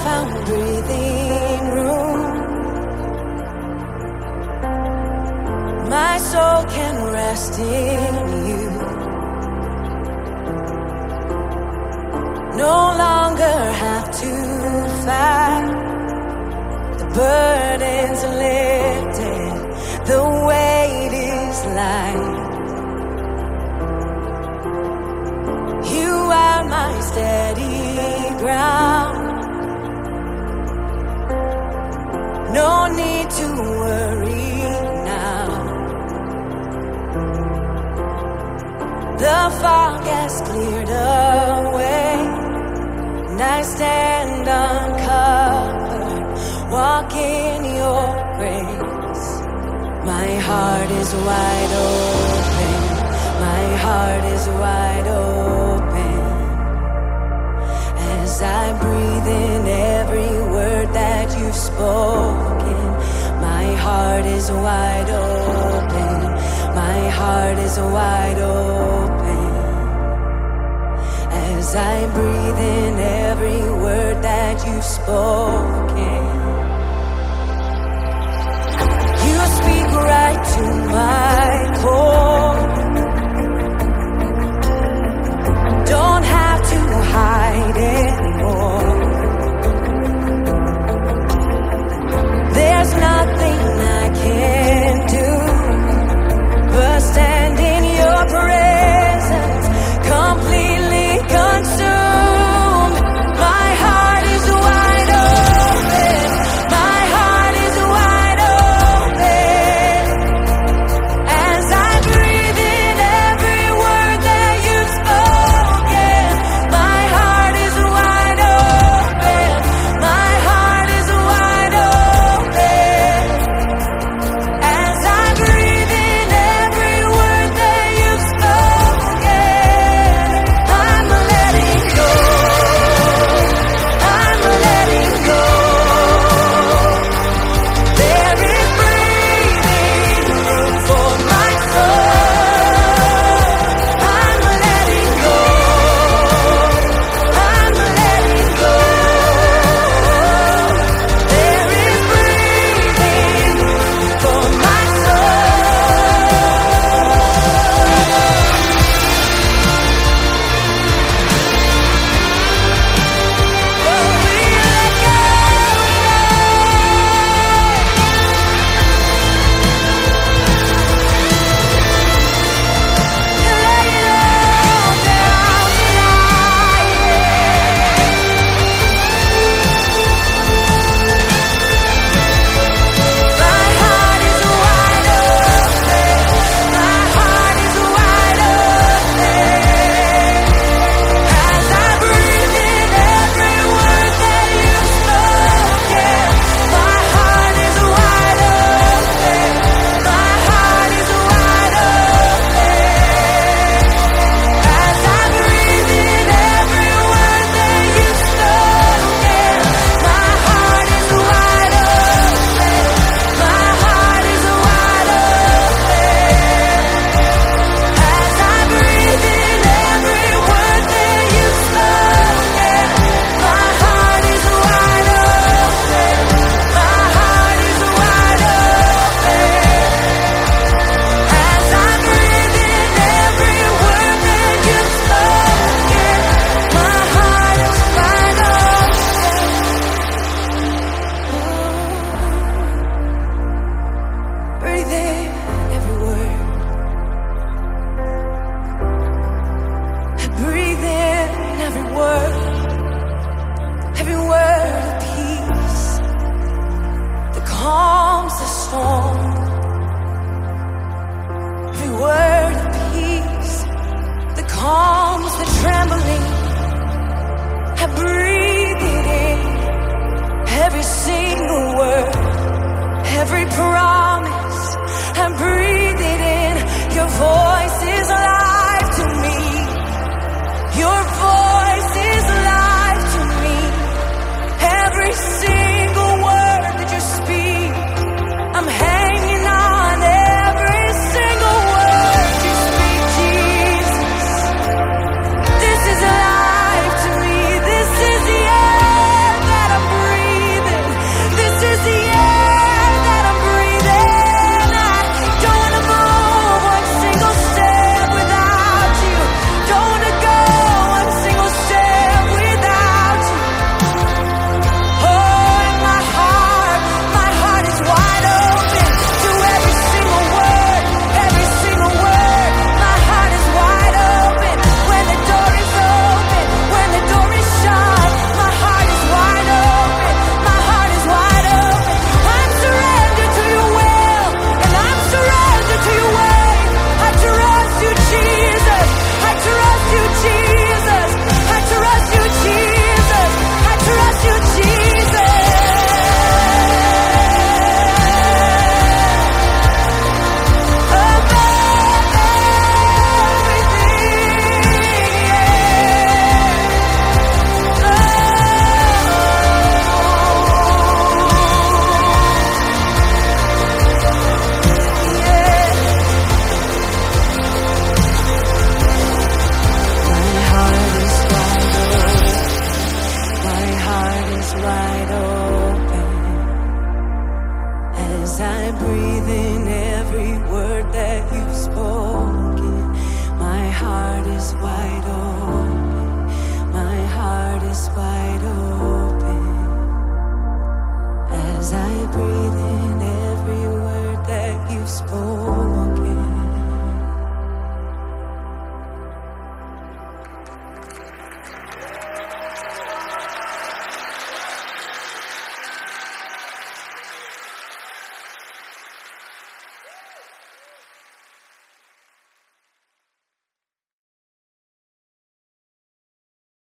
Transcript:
found breathing room. My soul can rest in you. No longer have to fight. The burden's lifted. The weight is light. You are my steady ground. No need to worry now. The fog has cleared away, and I stand uncovered, walk in your grace. My heart is wide open. My heart is wide open. As I breathe in every word that you've spoken, my heart is wide open. My heart is wide open. As I breathe in every word that you've spoken, you speak right to my core. Don't have to hide anymore. There's nothing I can do but stand in your presence, completely consumed. My heart is wide open. My heart is wide open. As I breathe in every word that you've spoken, my heart is wide open. My heart is wide open. As I breathe in every word that you've spoken, I'm letting go. I'm letting go. There is breathing room for my soul. I'm letting go. I'm letting go. There is breathing room for my every promise, I breathe it in. Your voice is alive to me. Your voice is alive to me. Every single word that you speak, I'm hanging on every single word you speak, Jesus. This is alive to me. This is the air that I'm breathing. spoke.